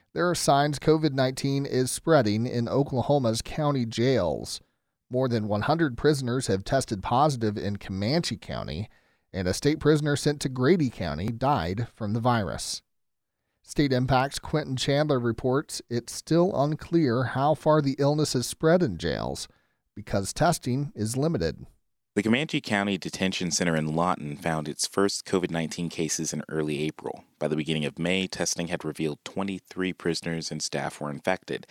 There are signs COVID-19 is spreading in Oklahoma's county jails. More than 100 prisoners have tested positive in Comanche County, and a state prisoner sent to Grady County died from the virus. State Impact's Quentin Chandler reports it's still unclear how far the illness has spread in jails because testing is limited. The Comanche County Detention Center in Lawton found its first COVID-19 cases in early April. By the beginning of May, testing had revealed 23 prisoners and staff were infected.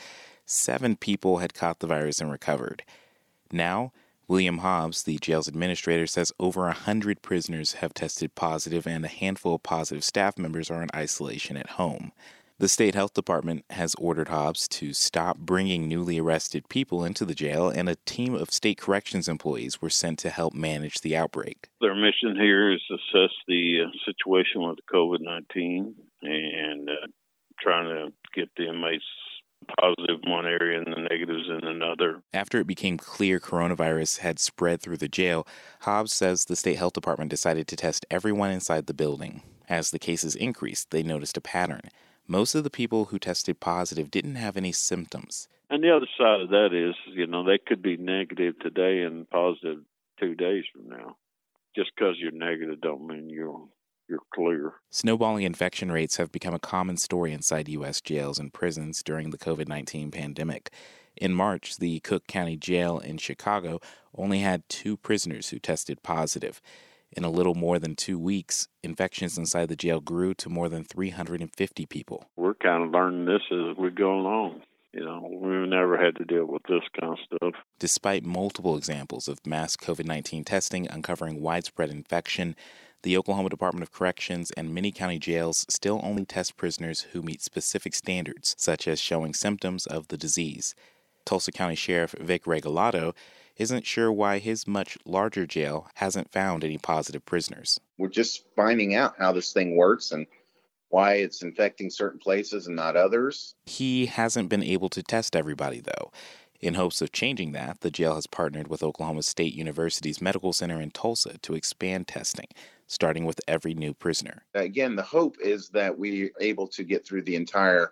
7 people had caught the virus and recovered. Now, William Hobbs, the jail's administrator, says over 100 prisoners have tested positive and a handful of positive staff members are in isolation at home. The state health department has ordered Hobbs to stop bringing newly arrested people into the jail, and a team of state corrections employees were sent to help manage the outbreak. Their mission here is to assess the situation with COVID-19 and trying to get the inmates positive in one area and the negatives in another. After it became clear coronavirus had spread through the jail, Hobbs says the state health department decided to test everyone inside the building. As the cases increased, they noticed a pattern. Most of the people who tested positive didn't have any symptoms. And the other side of that is, they could be negative today and positive 2 days from now. Just because you're negative don't mean you're clear. Snowballing infection rates have become a common story inside U.S. jails and prisons during the COVID-19 pandemic. In March, the Cook County Jail in Chicago only had 2 prisoners who tested positive. In a little more than 2 weeks, infections inside the jail grew to more than 350 people. We're kind of learning this as we go along. We've never had to deal with this kind of stuff. Despite multiple examples of mass COVID-19 testing uncovering widespread infection, the Oklahoma Department of Corrections and many county jails still only test prisoners who meet specific standards, such as showing symptoms of the disease. Tulsa County Sheriff Vic Regalado isn't sure why his much larger jail hasn't found any positive prisoners. We're just finding out how this thing works and why it's infecting certain places and not others. He hasn't been able to test everybody, though. In hopes of changing that, the jail has partnered with Oklahoma State University's Medical Center in Tulsa to expand testing, starting with every new prisoner. Again, the hope is that we're able to get through the entire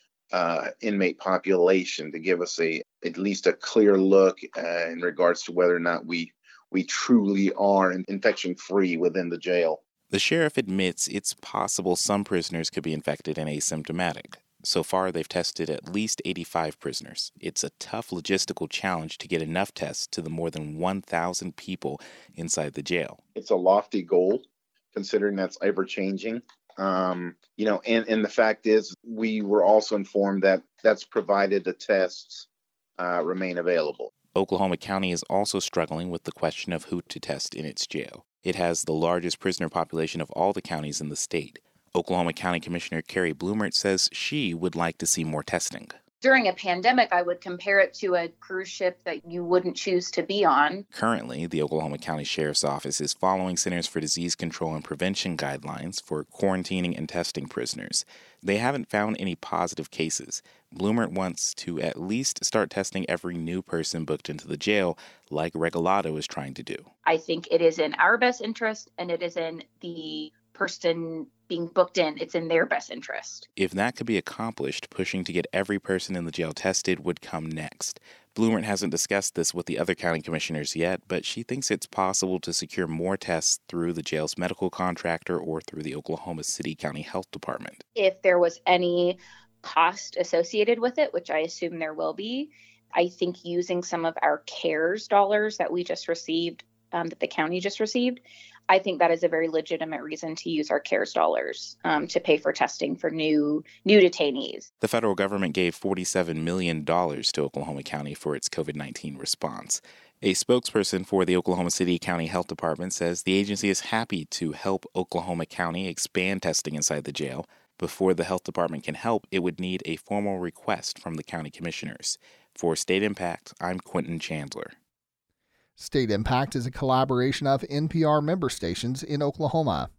inmate population to give us at least a clear look in regards to whether or not we truly are infection-free within the jail. The sheriff admits it's possible some prisoners could be infected and asymptomatic. So far, they've tested at least 85 prisoners. It's a tough logistical challenge to get enough tests to the more than 1,000 people inside the jail. It's a lofty goal, considering that's ever-changing. And the fact is, we were also informed that that's provided the tests remain available. Oklahoma County is also struggling with the question of who to test in its jail. It has the largest prisoner population of all the counties in the state. Oklahoma County Commissioner Carrie Blumert says she would like to see more testing. During a pandemic, I would compare it to a cruise ship that you wouldn't choose to be on. Currently, the Oklahoma County Sheriff's Office is following Centers for Disease Control and Prevention guidelines for quarantining and testing prisoners. They haven't found any positive cases. Blumert wants to at least start testing every new person booked into the jail, like Regalado is trying to do. I think it is in our best interest, and it is in the person being booked in. It's in their best interest. If that could be accomplished, pushing to get every person in the jail tested would come next. Blumert hasn't discussed this with the other county commissioners yet, but she thinks it's possible to secure more tests through the jail's medical contractor or through the Oklahoma City County Health Department. If there was any cost associated with it, which I assume there will be, I think using some of our CARES dollars that we just received, that the county just received, I think that is a very legitimate reason to use our CARES dollars to pay for testing for new detainees. The federal government gave $47 million to Oklahoma County for its COVID-19 response. A spokesperson for the Oklahoma City County Health Department says the agency is happy to help Oklahoma County expand testing inside the jail. Before the health department can help, it would need a formal request from the county commissioners. For State Impact, I'm Quentin Chandler. State Impact is a collaboration of NPR member stations in Oklahoma.